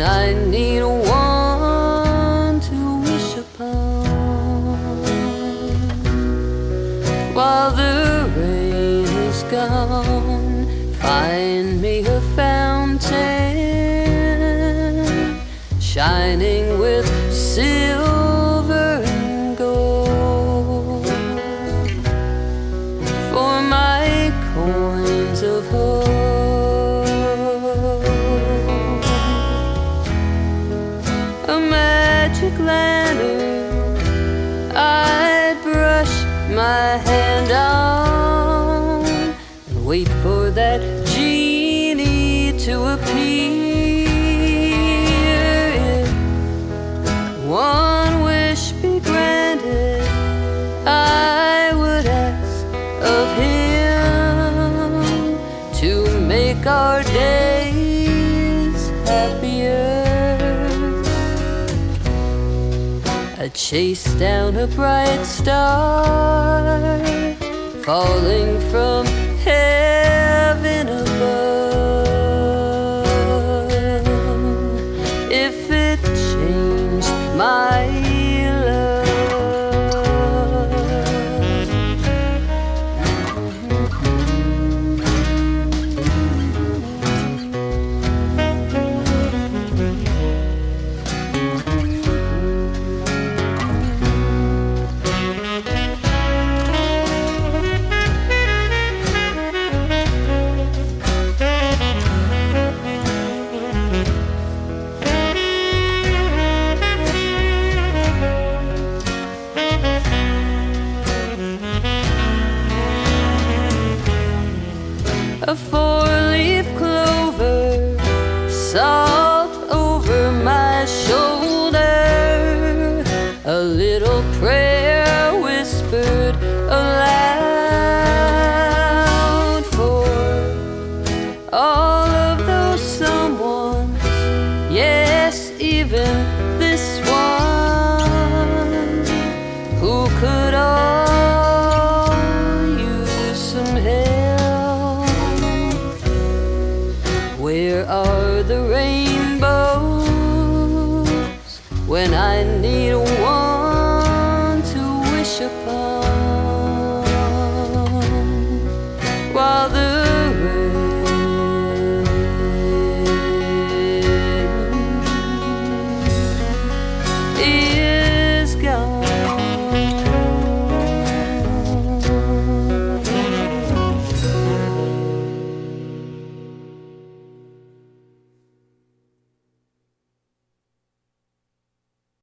I need one to wish upon. While the rain is gone, find me a fountain shining with silver and gold. For my coins of hope, a magic lantern I'd brush my hand on and wait for that genie to appear. If one wish be granted, I would ask of him to make our days happier. I chase down a bright star falling from heaven above. If it changed my love, a four-leaf clover, salt over my shoulder, a little prayer whispered aloud for all of those someones, yes, even this one, who could all use some help.